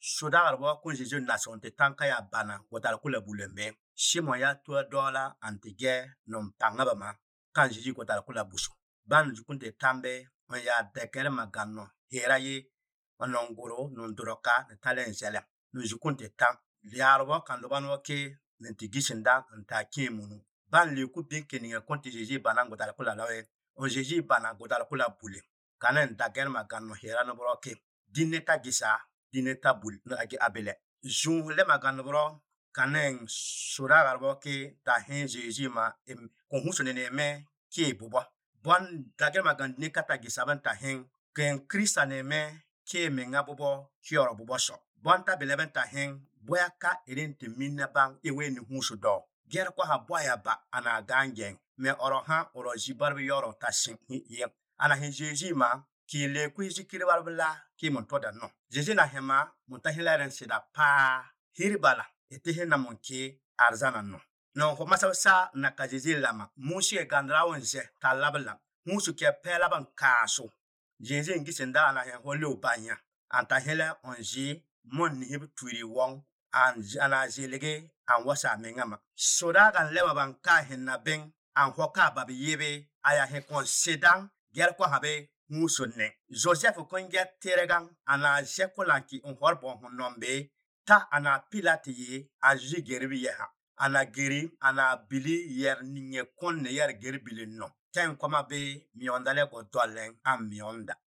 sodagar bo kun Jésus nason te tanka ya bana gotal kula bulembe Simon ya to dola antige nom pangaba kan Jésus gotal kula busu ban jukun te tambe on ya deker magano heraye onon goro non doroka ne talen zele no jukun te tam liarbo kan lobano ke nti gisinda nta kimunu ban le ku bin keninga konti Jésus bana gotal kula lawe on Jésus bana gotal kula bule kanen dager magano hera no broke dineta gisa dineta bul no agi abele jun le magano bro kanen sura garbo ke ta hin Jésus ma kon husone ne me ke bobo bon dager magano ne kata gisa ban ta hin ken Krista ne me ke menga bobo hioro bobo so bon ta beleben ta hin boyaka erin te minna bang ewe ni husu do ger ko ha boya ba ana gangen me oro ha oro jibar bi yoro ta sin ye ana hin Jésus ma ki le ku zikiri barbla ki mon to da no Jésus na hema mon ta hilaren sida pa hiribala ete na mon ki arzana no ko masa sa na ka Jésus lama mushi e gandra wonse ta labla musu ke pela ban kaso Jésus ngi senda na he hole obanya anta hele onji mon ni hib tuiri wong an ana jelege an wasa mengama soda kan lewa ban ka hinna ben an hoka babi yebe aya he konsidang ger ko habe musunne Joseph kon get teregang ana jekolanki on horbon nombe ta ana pilate ye a jigerbi yeha ana geri ana bili yer ninge konne yer gerbili no ten koma be mi ondale ko dolen am mi onda